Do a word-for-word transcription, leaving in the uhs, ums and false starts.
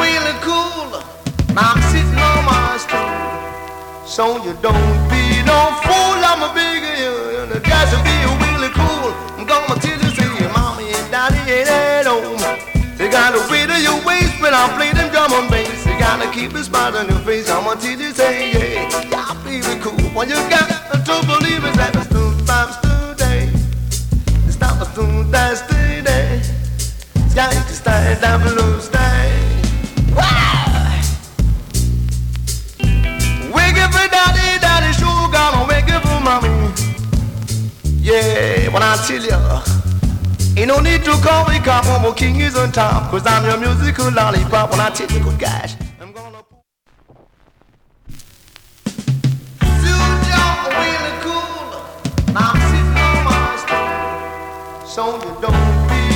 really cool. Now I'm sitting on my stool. So you don't be no fool. I'm a big you. You got to be really cool. I'm gonna tell you, say your mommy and daddy ain't at home. You gotta wait till your waist when I play them drum and bass. You gotta keep a smile on your face. I'm gonna tell you, say yeah, yeah, baby cool. What you got to believe is that it's two times today. It's not the two that's today. Sky to stay, down below stay. Wake up for daddy, daddy sure gonna wake up for mommy. Yeah, when I tell you, ain't no need to call me cop, I'm king is on top. Cause I'm your musical lollipop. When I tell you, good gosh, I'm gonna put suit y'all really cool. Now I'm sitting on my stool. So you don't be